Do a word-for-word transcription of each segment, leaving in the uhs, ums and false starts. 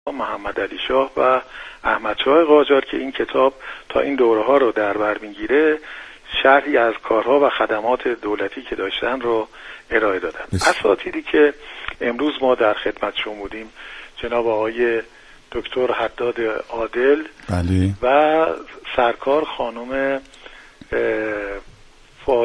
محمد علی شاه و احمد شاه قاجار که این کتاب تا این دوره ها رو در بر میگیره، شرحی از کارها و خدمات دولتی که داشتن رو ارائه دادن. اساتیدی که امروز ما در خدمتشون بودیم جناب آقای دکتر حداد عادل بله. و سرکار خانم فاط...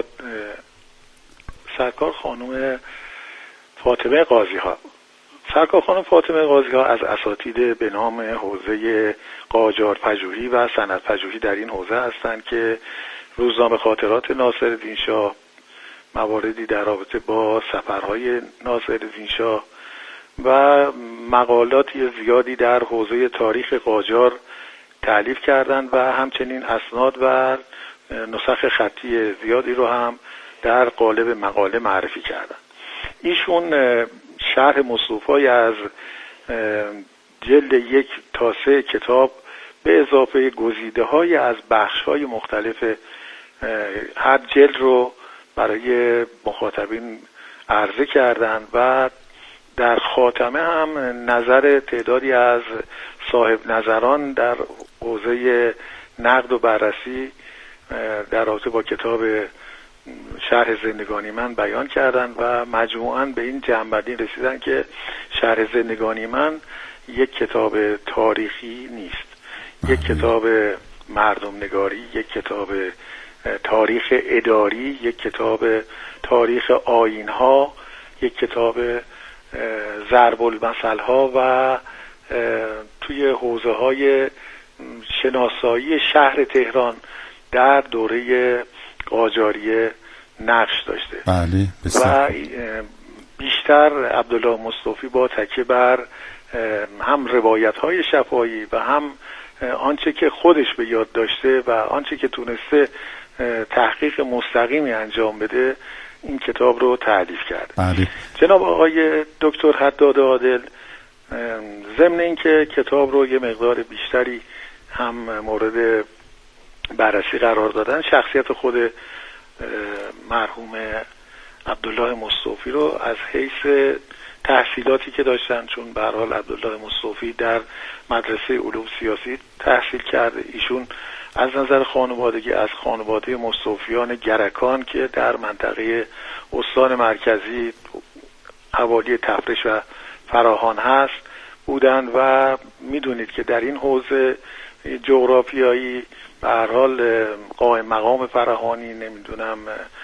سرکار خانم فاطمه قاضی ها سرکار خانم فاطمه قاضی ها از اساتید به نام حوزه قاجار پژوهی و سند پژوهی در این حوزه هستند که روزنامه خاطرات ناصرالدین شاه، مواردی در رابطه با سفرهای ناصرالدین شاه و مقالاتی زیادی در حوزه تاریخ قاجار تألیف کردند و همچنین اسناد و نسخ خطی زیادی رو هم در قالب مقاله معرفی کردند. ایشون شرح مصنوفای از جلد یک تا سه کتاب به اضافه گزیده های از بخش های مختلف هر جلد رو برای مخاطبین عرضه کردند و در خاتمه هم نظر تعدادی از صاحب نظران در حوزه نقد و بررسی در رابطه با کتاب شرح زندگانی من بیان کردند و مجموعاً به این جمع‌بندی رسیدن که شرح زندگانی من یک کتاب تاریخی نیست، یک کتاب مردم نگاری، یک کتاب تاریخ اداری، یک کتاب تاریخ آیین‌ها، یک کتاب ضرب المثل ها و توی حوزه های شناسایی شهر تهران در دوره قاجاریه نقش داشته. بله. و بیشتر عبدالله مصطفی با تکیه بر هم روایت های شفاهی و هم آنچه که خودش به یاد داشته و آنچه که تونسته تحقیق مستقیمی انجام بده این کتاب رو تألیف کرد. بله. جناب آقای دکتر حداد عادل ضمن اینکه کتاب رو یه مقدار بیشتری هم مورد بررسی قرار دادن، شخصیت خود مرحوم عبدالله مصطفی رو از حیث تحصیلاتی که داشتن، چون به هر حال عبدالله مصطفی در مدرسه علوم سیاسی تحصیل کرده، ایشون از نظر خانوادگی از خانواده مصطفیان گرکان که در منطقه استان مرکزی حوالی تفرش و فراهان هست بودن و میدونید که در این حوزه جغرافیایی به هر حال قائم مقام فراهانی، نمیدونم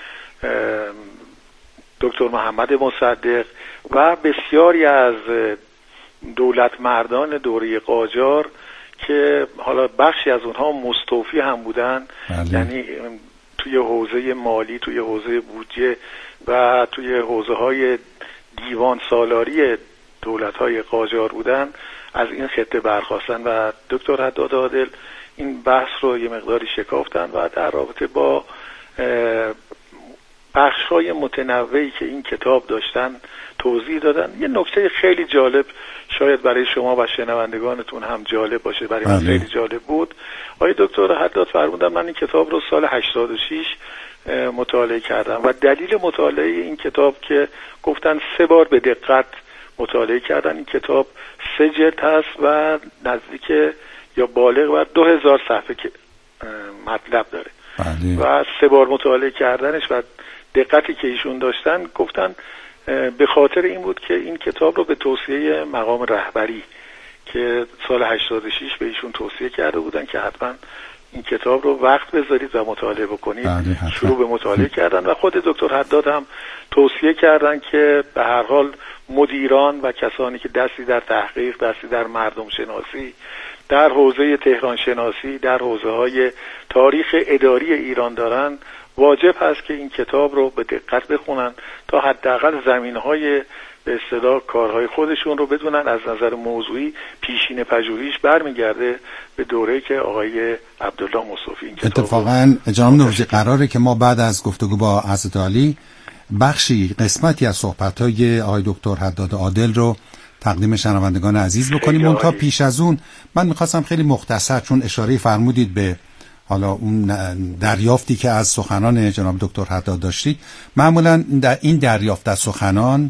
دکتر محمد مصدق و بسیاری از دولت مردان دوره قاجار که حالا بخشی از اونها مستوفی هم بودن، یعنی توی حوزه مالی، توی حوزه بودجه و توی حوزه های دیوان سالاری دولت های قاجار بودن، از این خطه برخواستن و دکتر حداد عادل این بحث رو یه مقداری شکافتن و در رابطه با بخش های متنوعی که این کتاب داشتن توضیح دادن. یه نکته خیلی جالب شاید برای شما و شنوندگانتون هم جالب باشه، برای من خیلی جالب بود. آقای دکتر حداد فرمودن من این کتاب رو سال هشتاد و شش مطالعه کردم و دلیل مطالعه این کتاب که گفتن سه بار به دقت مطالعه کردن. این کتاب سه جلد هست و نزدیک یا بالغ بر دو هزار صفحه که مطلب داره. بله. و سه بار مطالعه کردنش و دقتی که ایشون داشتن گفتن به خاطر این بود که این کتاب رو به توصیه مقام رهبری که سال هشتاد و شش به ایشون توصیه کرده بودن که حتما این کتاب رو وقت بذارید و مطالعه بکنید. بله. شروع به مطالعه کردن و خود دکتر حداد هم توصیه کردن که به هر حال مدیران و کسانی که دستی در تحقیق، دستی در مردم شناسی، در حوزه تهران شناسی، در حوزه های تاریخ اداری ایران دارن، واجب هست که این کتاب رو به دقت بخونن تا حداقل زمینهای به اصطلاح کارهای خودشون رو بدونن. از نظر موضوعی پیشین پژوهیش برمیگرده به دوره‌ای که آقای عبدالله مصطفی این کتاب اتفاقا جناب نوروزی قراره که ما بعد از گفتگو با حضرت عالی بخشی قسمتی از صحبت‌های آقای دکتر حداد عادل رو تقدیم شنوندگان عزیز بکنیم. اون تا پیش از اون من می‌خواستم خیلی مختصر، چون اشاره فرمودید به حالا اون دریافتی که از سخنان جناب دکتر حداد داشتید، معمولا در این دریافت از سخنان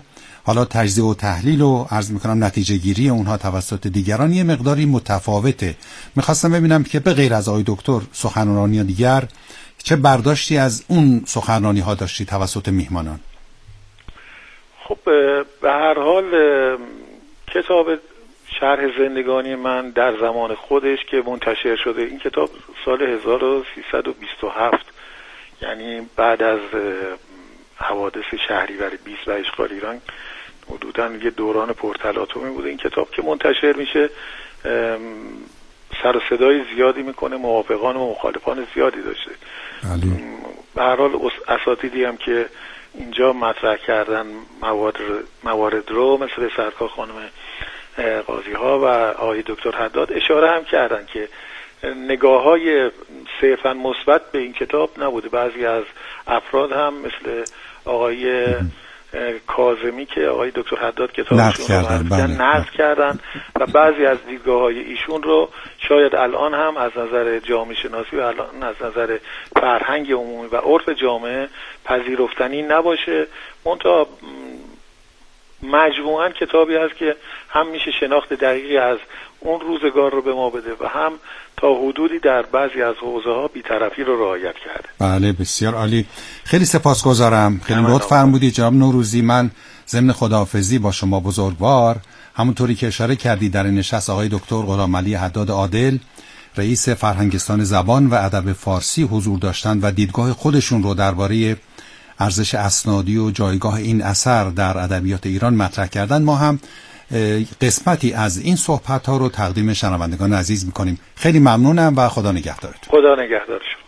حالا تجزیه و تحلیل و عرض میکنم نتیجه گیری اونها توسط دیگران یه مقداری متفاوته. میخواستم ببینم که به غیر از آقای دکتر سخنرانی دیگر چه برداشتی از اون سخنرانی ها داشتی توسط میهمانان؟ خب به هر حال کتاب شرح زندگانی من در زمان خودش که منتشر شده، این کتاب سال هزار و سیصد و بیست و هفت، یعنی بعد از حوادث شهریور بیست و اشغال ایران، حدوداً یه دوران پرتلاطمی بوده. این کتاب که منتشر میشه سر و صدای زیادی میکنه، موافقان و مخالفان زیادی داشته. به هر حال اساتیدی هم که اینجا مطرح کردن موارد موارد رو مثل سرکار خانم قاضی ها و آقای دکتر حداد اشاره هم کردن که نگاه های صرفاً مثبت به این کتاب نبوده. بعضی از افراد هم مثل آقای کاظمی که آقای دکتر حداد کتابشون رو نقد کردن و بعضی از دیدگاه های ایشون رو شاید الان هم از نظر جامعه شناسی و الان از نظر فرهنگ عمومی و عرف جامعه پذیرفتنی نباشه. منتها مجموعاً کتابی هست که هم میشه شناخت دقیقی از اون روزگار رو به ما بده و هم تا حدودی در بعضی از حوزه ها بی‌طرفی رو رعایت کرده. بله بسیار عالی، خیلی سپاسگزارم. خیلی لطف فرمودید جناب نوروزی. من ضمن خداحافظی با شما بزرگوار، همونطوری که اشاره کردید در این نشست آقای دکتر غلامعلی حداد عادل رئیس فرهنگستان زبان و ادب فارسی حضور داشتند و دیدگاه خودشون رو درباره ارزش اسنادی و جایگاه این اثر در ادبیات ایران مطرح کردن. ما هم قسمتی از این صحبت ها رو تقدیم شنوندگان عزیز میکنیم. خیلی ممنونم و خدا نگهدارتون. خدا نگهدار شما.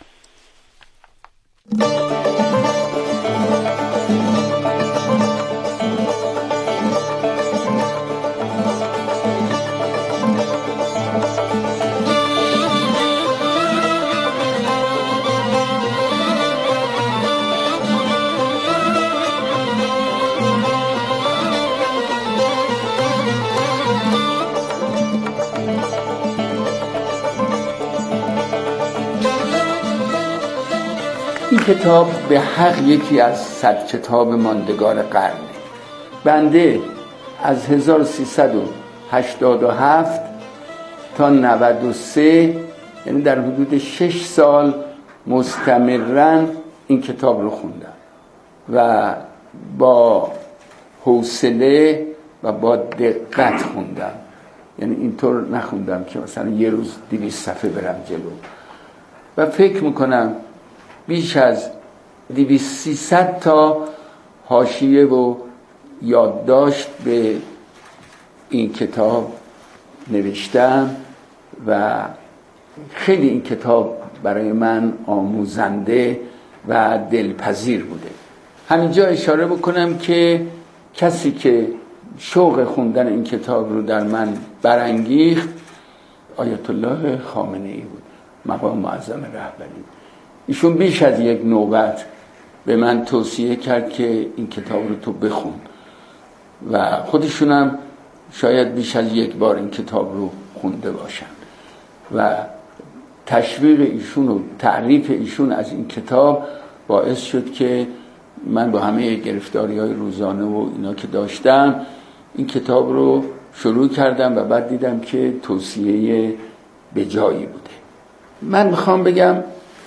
این کتاب به حق یکی از صد کتاب ماندگار قرنه. بنده از هزار و سیصد و هشتاد و هفت تا نود و سه، یعنی در حدود شش سال مستمراً این کتاب رو خوندم و با حوصله و با دقت خوندم. یعنی اینطور نخوندم که مثلا یه روز دویست صفحه برم جلو و فکر میکنم بیش از دویست سیصد تا حاشیه و یادداشت به این کتاب نوشتم و خیلی این کتاب برای من آموزنده و دلپذیر بوده. همینجا اشاره بکنم که کسی که شوق خوندن این کتاب رو در من برانگیخت آیت الله خامنه‌ای بود، مقام معظم رهبری. ایشون بیش از یک نوبت به من توصیه کرد که این کتاب رو تو بخون و خودشونم شاید بیش از یک بار این کتاب رو خونده باشن و تشویق ایشون و تعریف ایشون از این کتاب باعث شد که من با همه گرفتاری های روزانه و اینا که داشتم این کتاب رو شروع کردم و بعد دیدم که توصیه به جایی بوده. من میخوام بگم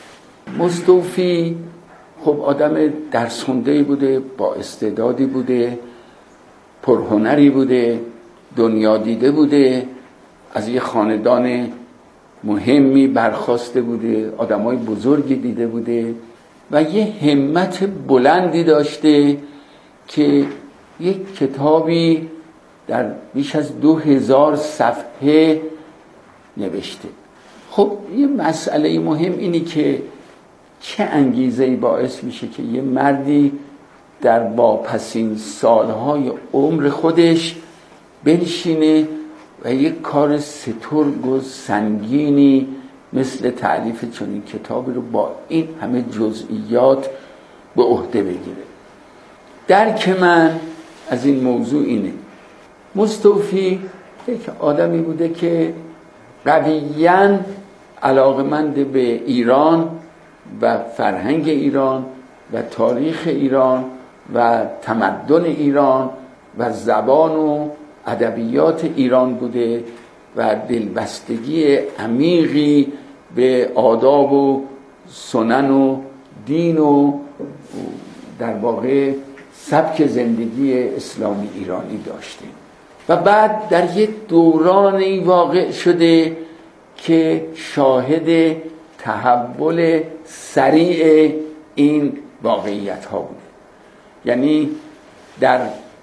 مستوفی خب آدم درس خونده‌ای بوده، با استعدادی بوده، پرهنری بوده، دنیا دیده بوده، از یه خاندان مهمی برخاسته بوده، آدمای بزرگی دیده بوده و یه همت بلندی داشته که یک کتابی در بیش از دو هزار صفحه نوشته. خب یه مسئله مهم اینی که چه انگیزه‌ای باعث میشه که یه مردی در واپسین سالهای عمر خودش بنشینه و یک کار سترگ و سنگینی مثل تألیف چنین کتابی رو با این همه جزئیات به عهده بگیره. درک من از این موضوع اینه: مستوفی یک آدمی بوده که قویاً علاقه‌مند به ایران و فرهنگ ایران و تاریخ ایران و تمدن ایران و زبان و ادبیات ایران بوده و دلبستگی عمیقی به آداب و سنن و دین و در واقع سبک زندگی اسلامی ایرانی داشته و بعد در یک دورانی واقع شده که شاهد تحول سریع این واقعیت ها بوده. یعنی در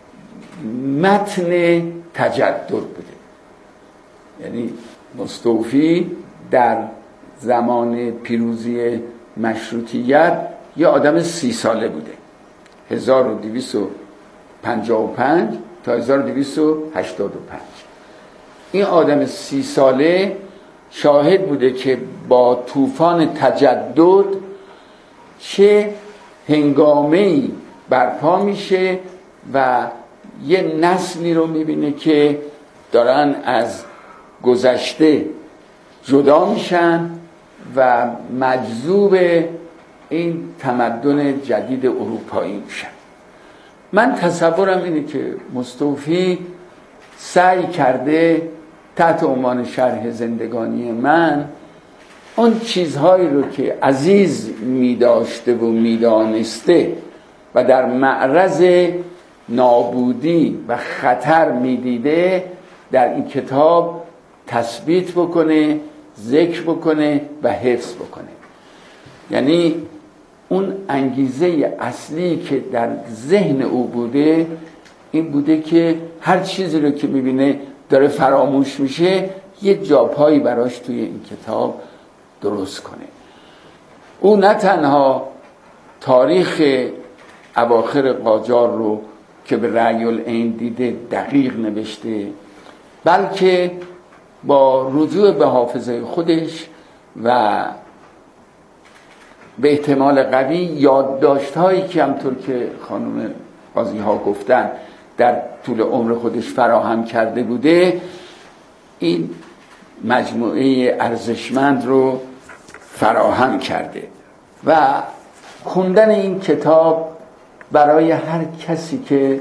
متن تجدد بوده. یعنی مستوفی در زمان پیروزی مشروطیت یه آدم سی ساله بوده، هزار و دویست و پنجاه و پنج تا هزار و دویست و هشتاد و پنج. این آدم سی ساله شاهد بوده که با طوفان تجدد چه هنگامه‌ای برپا میشه و یه نسلی رو میبینه که دارن از گذشته جدا میشن و مجذوب این تمدن جدید اروپایی میشن. من تصورم اینه که مستوفی سعی کرده تحت عنوان شرح زندگانی من اون چیزهایی رو که عزیز می‌داشته و می‌دانسته و در معرض نابودی و خطر می‌دیده در این کتاب تثبیت بکنه، ذکر بکنه و حفظ بکنه. یعنی اون انگیزه اصلی که در ذهن او بوده این بوده که هر چیزی رو که می‌بینه داره فراموش میشه یه جاپایی براش توی این کتاب درست کنه. او نه تنها تاریخ اواخر قاجار رو که به رأی العین دیده دقیق نوشته، بلکه با رجوع به حافظه خودش و به احتمال قوی یادداشت‌هایی که همطور که خانم قاضی‌ها گفتن در طول عمر خودش فراهم کرده بوده، این مجموعه ارزشمند رو فراهم کرده و خوندن این کتاب برای هر کسی که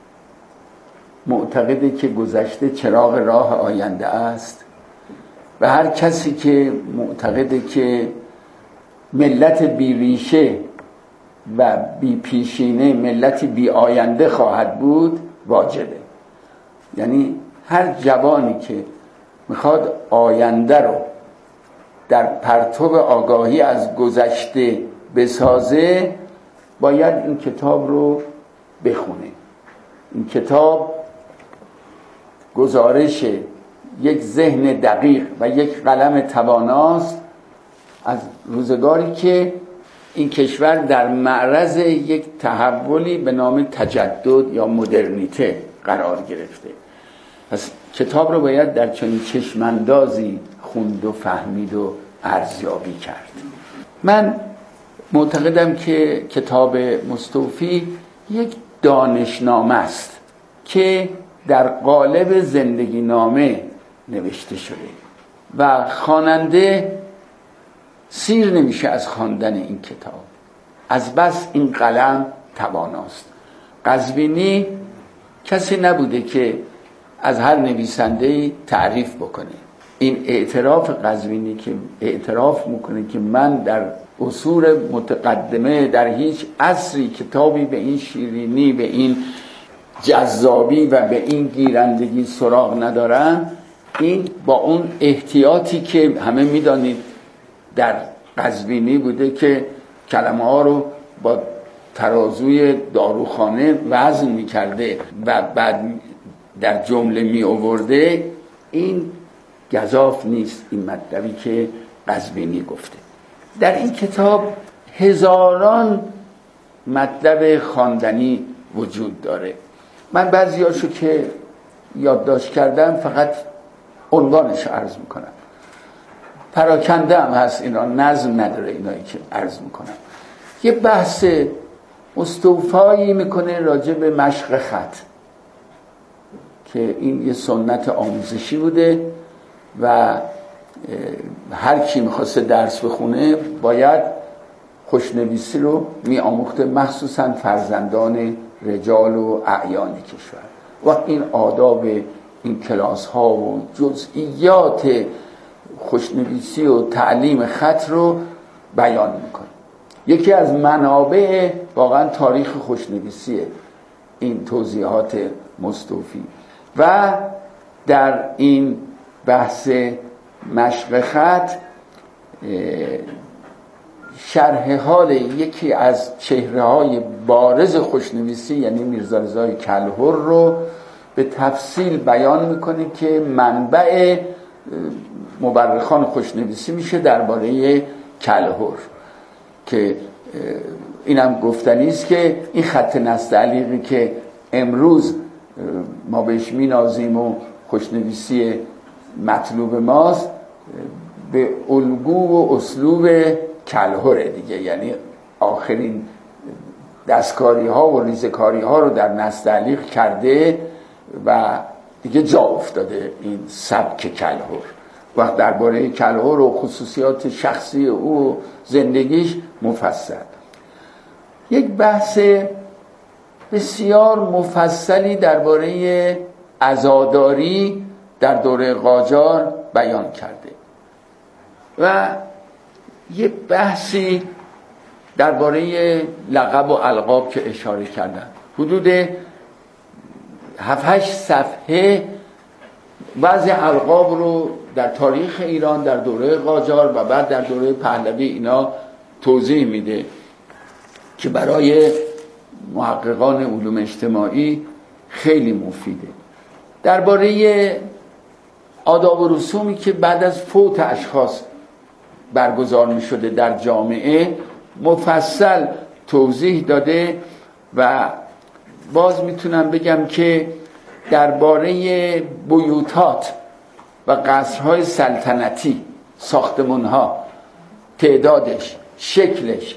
معتقده که گذشته چراغ راه آینده است و هر کسی که معتقده که ملت بی ریشه و بی پیشینه ملتی بی آینده خواهد بود واجبه. یعنی هر جوانی که میخواد آینده رو در پرتو آگاهی از گذشته بسازه باید این کتاب رو بخونه. این کتاب گزارش یک ذهن دقیق و یک قلم تواناست از روزگاری که این کشور در معرض یک تحولی به نام تجدد یا مدرنیته قرار گرفته. پس کتاب رو باید در چنین چشماندازی خوند و فهمید و ارزیابی کرد. من معتقدم که کتاب مستوفی یک دانشنامه است که در قالب زندگی نامه نوشته شده و خواننده سیر نمیشه از خواندن این کتاب، از بس این قلم تواناست. قزوینی کسی نبوده که از هر نویسنده‌ای تعریف بکنه. این اعتراف قزوینی که اعتراف میکنه که من در عصور متقدمه در هیچ عصری کتابی به این شیرینی، به این جذابی و به این گیرندگی سراغ ندارم، این با اون احتیاطی که همه میدانید در قزوینی بوده که کلمه ها رو با ترازوی داروخانه وزن میکرده و بعد در جمله می آورده. این گزاف نیست این مطلبی که قزوینی گفته. در این کتاب هزاران مطلب خواندنی وجود داره. من بعضیاشو که یادداشت کردم فقط عنوانش عرض میکنم، پراکنده هم هست، اینا نظم نداره اینایی که عرض میکنم. یه بحث مستوفایی میکنه راجع به مشق خط که این یه سنت آموزشی بوده و هر کی میخواسته درس بخونه باید خوشنویسی رو میآموخته، مخصوصا فرزندان رجال و اعیان کشور. و این آداب این کلاس ها و جزئیات خوشنویسی و تعلیم خط رو بیان میکنه. یکی از منابع واقعا تاریخ خوشنویسیه این توضیحات مستوفی. و در این بحث مشق خط شرح حال یکی از چهره‌های بارز خوشنویسی یعنی میرزا رضای کلهر رو به تفصیل بیان میکنه که منبع مورخان خوشنویسی میشه درباره کلهر، که اینم گفتنی است که این خط نستعلیقی که امروز ما بهش مینازیم و خوشنویسی مطلوب ماست به الگو و اسلوب کلهر دیگه، یعنی آخرین دستکاری ها و ریزکاری ها رو در نستعلیق کرده و دیگه جا افتاده این سبک کلهر. وقت درباره کلهر و خصوصیات شخصی او و زندگیش مفصل یک بحث بسیار مفصلی درباره عزاداری در دوره قاجار بیان کرده و یه بحثی درباره لقب و القاب که اشاره کردن، حدود هفت هشت صفحه بعضی القاب رو در تاریخ ایران در دوره قاجار و بعد در دوره پهلوی اینا توضیح میده که برای محققان علوم اجتماعی خیلی مفیده. درباره آداب و رسومی که بعد از فوت اشخاص برگزار می شده در جامعه مفصل توضیح داده و باز میتونم بگم که درباره بیوتات و قصرهای سلطنتی، ساختمانها، تعدادش، شکلش،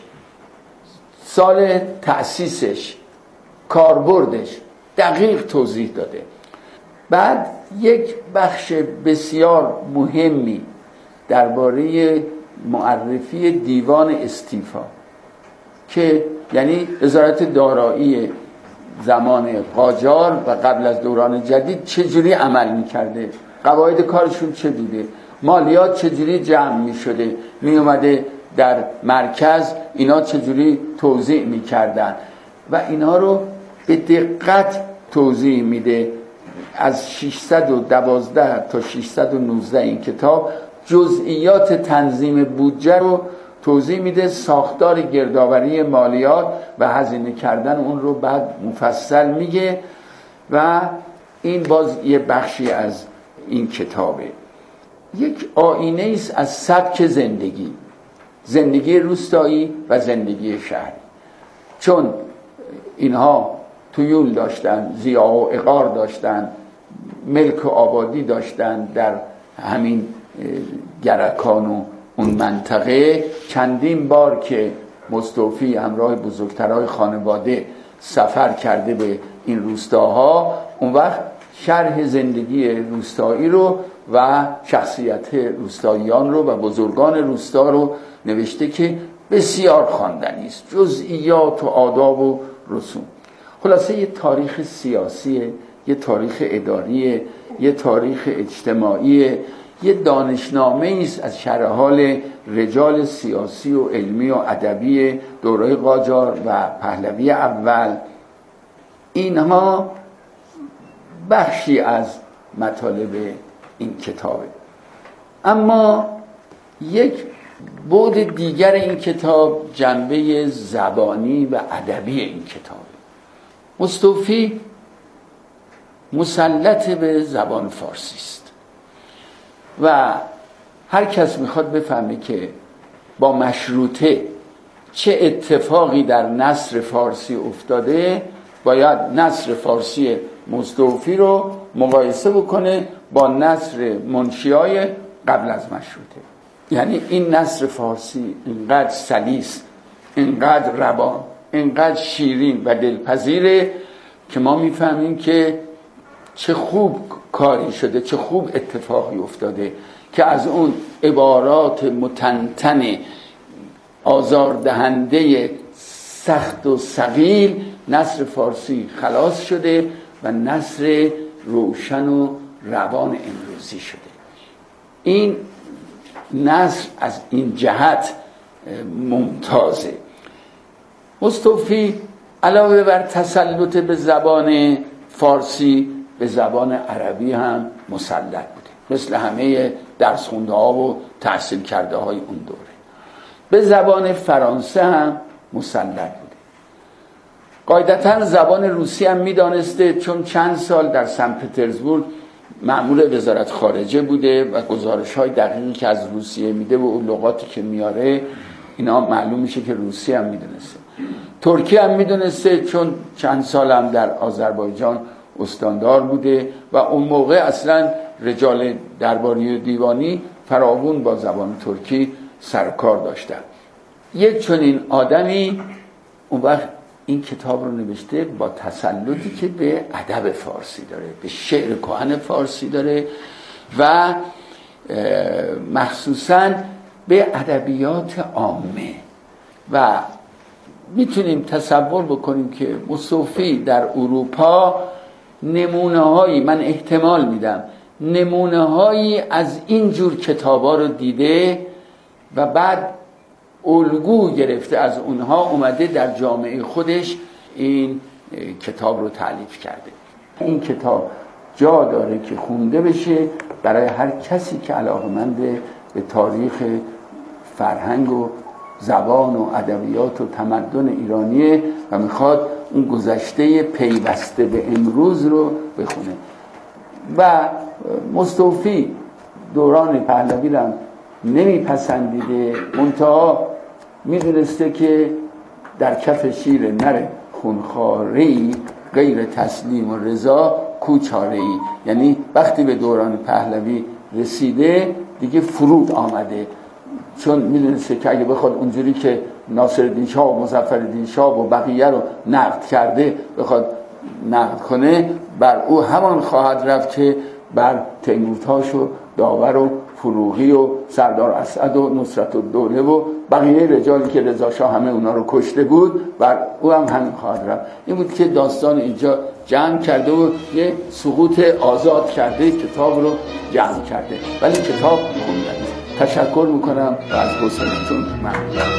سال تأسیسش، کاربردش دقیق توضیح داده. بعد یک بخش بسیار مهمی درباره معرفی دیوان استیفا که یعنی وزارت دارایی زمان قاجار و قبل از دوران جدید چجوری عمل میکرده، قواعد کارشون چه بوده، مالیات چجوری جمع میشده، میومده در مرکز اینا چجوری توزیع میکردن و اینا رو به دقت توضیح میده. از ششصد و دوازده تا ششصد و نوزده این کتاب جزئیات تنظیم بودجه رو توضیح میده، ساختار گردآوری مالیات و هزینه کردن اون رو بعد مفصل میگه و این باز یه بخشی از این کتابه. یک آینه است از سبک زندگی، زندگی روستایی و زندگی شهری، چون اینها تویول داشتن، ضیاع و عقار داشتن، ملک و آبادی داشتن در همین گرکان و اون منطقه. چندین بار که مستوفی همراه بزرگترهای خانواده سفر کرده به این روستاها، اون وقت شرح زندگی روستایی رو و شخصیت روستاییان رو و بزرگان روستا رو نوشته که بسیار خواندنی است، جزئیات و آداب و رسوم. خلاصه یه تاریخ سیاسیه، یه تاریخ اداریه، یه تاریخ اجتماعیه، یه دانشنامه است از شرح حال رجال سیاسی و علمی و ادبی دوره قاجار و پهلوی اول. اینها بخشی از مطالب این کتابه. اما یک بعد دیگر این کتاب جنبه زبانی و ادبی این کتابه. مستوفی مسلط به زبان فارسی است و هر کس میخواد بفهمه که با مشروطه چه اتفاقی در نثر فارسی افتاده باید نثر فارسی مستوفی رو مقایسه بکنه با نثر منشیای قبل از مشروطه. یعنی این نثر فارسی اینقدر سلیس، اینقدر ربا، اینقدر شیرین و دلپذیره که ما میفهمیم که چه خوب کاری شده، چه خوب اتفاقی افتاده که از اون عبارات متنتن آزاردهنده سخت و ثقیل نثر فارسی خلاص شده و نثر روشن و روان امروزی شده. این نثر از این جهت ممتازه. مستوفی علاوه بر تسلط به زبان فارسی به زبان عربی هم مسلط بوده، مثل همه درس خونده ها و تحصیل کرده های اون دوره. به زبان فرانسه هم مسلط بوده. قاعدتا زبان روسی هم میدانسته، چون چند سال در سن پترزبورگ مأمور وزارت خارجه بوده و گزارش های دقیقی که از روسیه میده و لغاتی که میاره اینا معلوم میشه که روسی هم میدونسته. ترکی هم میدونسته، چون چند سال هم در آذربایجان استاندار بوده و اون موقع اصلا رجال درباری و دیوانی فراوون با زبان ترکی سرکار داشتن. یک چنین آدمی اون وقت این کتاب رو نوشته با تسلطی که به ادب فارسی داره، به شعر کهن فارسی داره و مخصوصاً به ادبیات عامه. و میتونیم تصور بکنیم که مستوفی در اروپا نمونه هایی، من احتمال میدم نمونه هایی از این جور کتابا رو دیده و بعد الگو گرفته از اونها، اومده در جامعه خودش این کتاب رو تالیف کرده. این کتاب جا داره که خونده بشه برای هر کسی که علاقه‌مند به تاریخ فرهنگ و زبان و ادبیات و تمدن ایرانیه و میخواد اون گذشته پیوسته به امروز رو بخونه. و مستوفی دوران پهلوی رو نمیپسندیده، منتها میدونسته که در کف شیر نر خونخواری غیر تسلیم و رضا کوچاره‌ای، یعنی وقتی به دوران پهلوی رسیده دیگه فرود آمده، چون میدونسته که اگه بخواد اونجوری که ناصرالدین شاه و مظفرالدین شاه و بقیه رو نقد کرده بخواد نقد کنه، بر او همان خواهد رفت که بر تیمورتاش و داور و فروغی و سردار اسعد و نصرت الدوله و بقیه رجالی که رضا شاه همه اونا رو کشته بود، بر او هم همین خواهد رفت. این بود که داستان اینجا جمع کرده و یه سقوط آزاد کرده، کتاب رو جمع کرده، ولی کتاب خوندن. تشکر میکنم و از حسنتون ممنونم.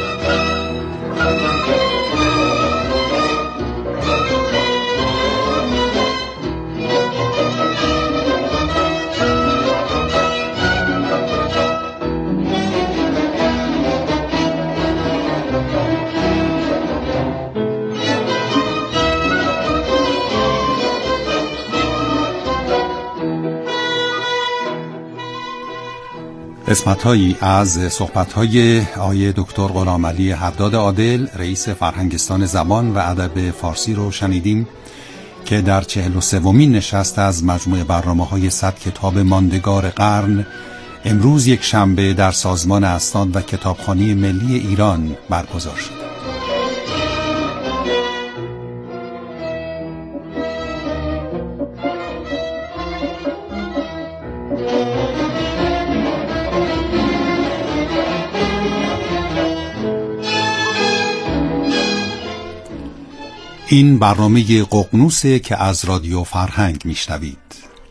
قسمت‌هایی از صحبت‌های آقای دکتر غلامعلی حداد عادل، رئیس فرهنگستان زبان و ادب فارسی رو شنیدیم که در چهل و سومین نشست از مجموعه برنامه‌های صد کتاب ماندگار قرن امروز یک شنبه در سازمان اسناد و کتابخانه ملی ایران برگزار شد. این برنامه ققنوسه که از رادیو فرهنگ میشنوید.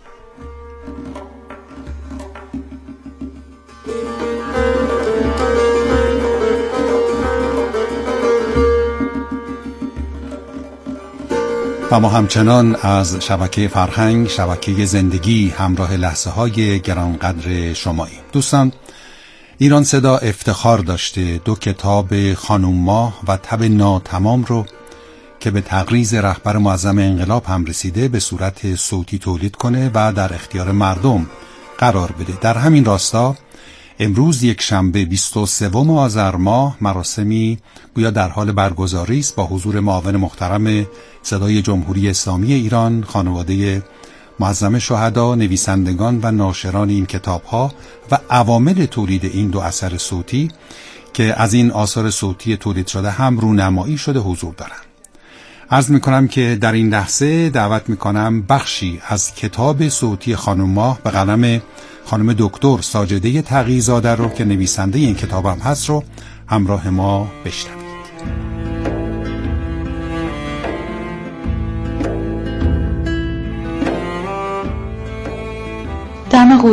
و ما همچنان از شبکه فرهنگ، شبکه زندگی، همراه لحظه های گرانقدر شماییم. دوستان، ایران صدا افتخار داشته دو کتاب خانم ماه و تب ناتمام رو که به تقریض رهبر معظم انقلاب هم رسیده به صورت صوتی تولید کنه و در اختیار مردم قرار بده. در همین راستا امروز یک شنبه بیست و سوم آذر ماه مراسمی گویا در حال برگزاری است با حضور معاون محترم صدای جمهوری اسلامی ایران، خانواده معظم شهدا، نویسندگان و ناشران این کتاب‌ها و عوامل تولید این دو اثر صوتی که از این آثار صوتی تولید شده هم رونمایی شده حضور دارند. عرض میکنم که در این لحظه دعوت میکنم بخشی از کتاب صوتی خانم ماه به قلم خانم دکتر ساجده تقی‌زاده رو که نویسنده این کتاب هم هست رو همراه ما بشنوید.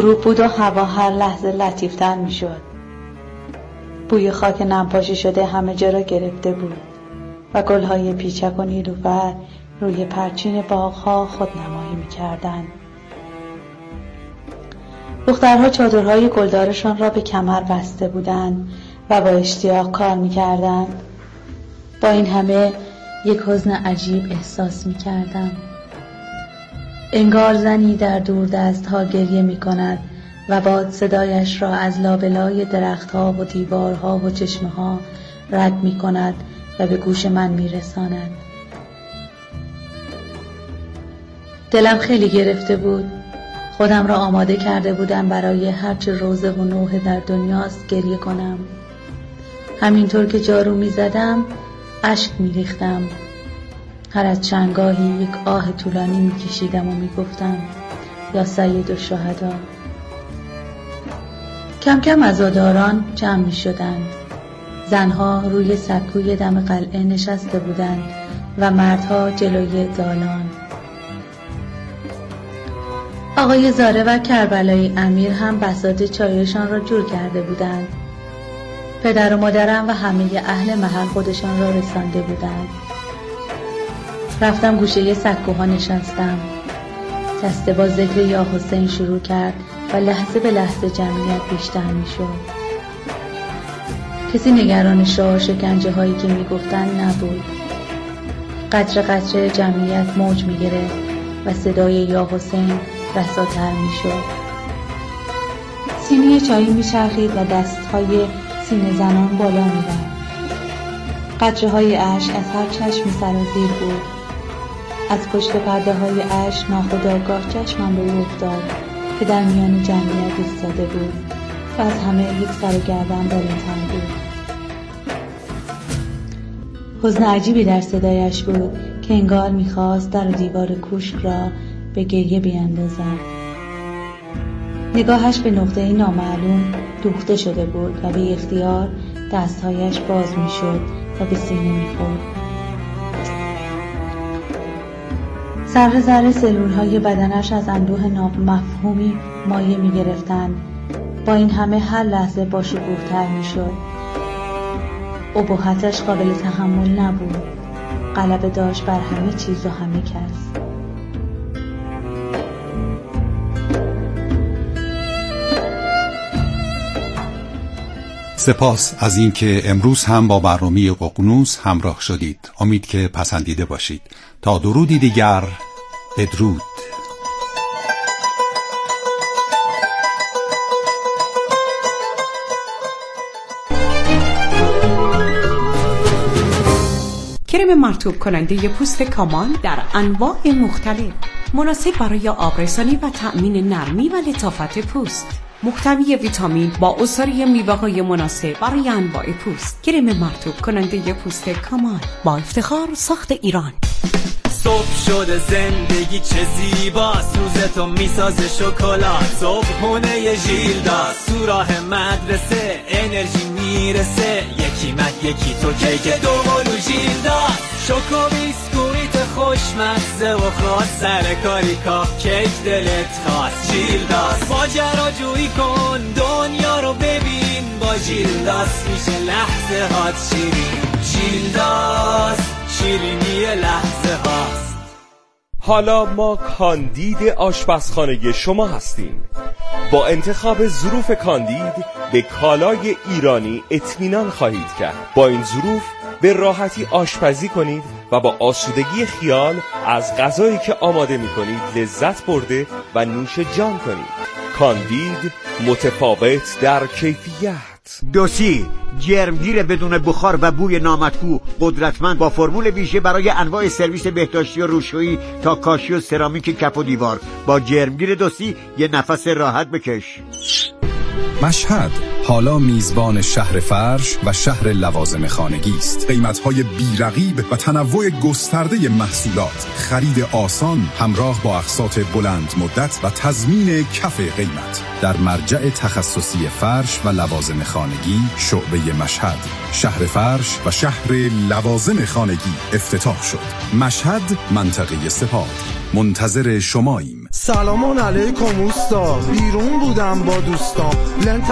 غروب بود و هوا هر لحظه لطیفتر می شد. بوی خاک نمپاشی شده همه جا را گرفته بود و گلهای پیچک و نیلوفر روی پرچین باغها خودنمایی می کردن. دخترها چادرهای گلدارشان را به کمر بسته بودند و با اشتیاق کار می کردند. با این همه یک حزن عجیب احساس می کردم. انگار زنی در دور دست ها گریه می کند و باد صدایش را از لابلای درخت ها و دیوارها و چشمه ها رد می کند و به گوش من می رساند. دلم خیلی گرفته بود. خودم را آماده کرده بودم برای هرچه روزه و نوحه در دنیاست گریه کنم. همینطور که جارو می زدم اشک می ریختم. هر از چندگاهی یک آه طولانی می کشیدم و می گفتم یا سید الشهدا. کم کم عزاداران جمع می شدند. زنها روی سکوی دم قلعه نشسته بودند و مردها جلوی دالان. آقای زاره و کربلایی امیر هم بساط چایشان را جور کرده بودند. پدر و مادرم و همه اهل محل خودشان را رسانده بودند. رفتم گوشه سکوها نشستم. دسته با ذکر یا حسین شروع کرد و لحظه به لحظه جمعیت بیشتر می شد. کسی نگران شاه و شکنجه هایی که می گفتن نبود. قطره قطره جمعیت موج می گرفت و صدای یا حسین رساتر می شد. سینی چایی می چرخید و دستهای سینه زنان بالا می رفت. قطره های اشک از هر چشم سرازیر بود. از پشت پرده های اشک ناخودآگاه چشمم به او افتاد که در میان جمعیت ایستاده بود و از همه یک سر و گردن بالاتر بود. حزن عجیبی در صدایش بود که انگار میخواست در دیوار کوشک را به گریه بیاندازد. نگاهش به نقطه نامعلوم دوخته شده بود و به اختیار دستهایش باز میشد و به سینه میخورد. ذره ذره سلولهای بدنش از اندوه نامفهومی مایه میگرفتند. با این همه هر لحظه با شکوه‌تر میشد. ابهتش قابل تحمل نبود. غلبه داشت بر همه چیز و همه کس. سپاس از اینکه امروز هم با برنامه ققنوس همراه شدید. امید که پسندیده باشید. تا درودی دیگر، بدرود. کرم مرطوب کننده پوست کامان در انواع مختلف، مناسب برای آبرسانی و تأمین نرمی و لطافت پوست. محتوی ویتامین با عصاره میوه‌های مناسب برای انواع پوست. کرم مرطوب کننده پوست کامان، با افتخار ساخت ایران. صبح شده زندگی چه زیباست، روزتو میسازه شکلات، صبحونه ژیلداست، تو راه مدرسه انرژی میرسه، یکی من یکی تو کیک دوقلو ژیلداست، شوکو بیسکویت خوشمزه و خاص، سر کاری کاف کیک دلت خواست، ژیلداست ماجراجویی کن دنیا رو ببین، با ژیلداست میشه لحظه هات شیرین، ژیلداست شیرینی لحظه هاست. حالا ما کاندید آشپزخانه شما هستیم. با انتخاب ظروف کاندید به کالای ایرانی اطمینان خواهید کرد. با این ظروف به راحتی آشپزی کنید و با آسودگی خیال از غذایی که آماده می کنید لذت برده و نوش جان کنید. کاندید متفاوت در کیفیت. دوسی جرمگیر بدون بخار و بوی نامطبوع، قدرتمند، با فرمول ویژه برای انواع سرویس بهداشتی و روشویی تا کاشی و سرامیک کف و دیوار. با جرمگیر دوسی یه نفس راحت بکش. مشهد حالا میزبان شهر فرش و شهر لوازم خانگی است. قیمت‌های بی‌رقیب و تنوع گسترده محصولات، خرید آسان همراه با اقساط بلند مدت و تضمین کف قیمت. در مرجع تخصصی فرش و لوازم خانگی شعبه مشهد، شهر فرش و شهر لوازم خانگی افتتاح شد. مشهد، منطقه سپاه. منتظر شماییم. سلامان علیکم اوستا، بیرون بودم با دوستان لنت